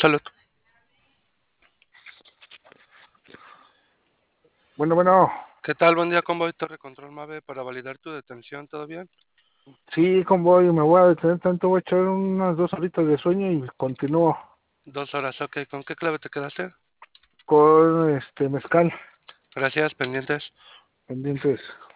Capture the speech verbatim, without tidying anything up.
Salud. Bueno, bueno, ¿Qué tal? Buen día, Convoy Torre Control Mave para validar tu detención. ¿Todo bien? sí, convoy, me voy a detener tanto, voy a echar unas dos horitas de sueño y continúo Dos horas, ok. ¿Con qué clave te quedaste? con este mezcal Gracias, pendientes. pendientes.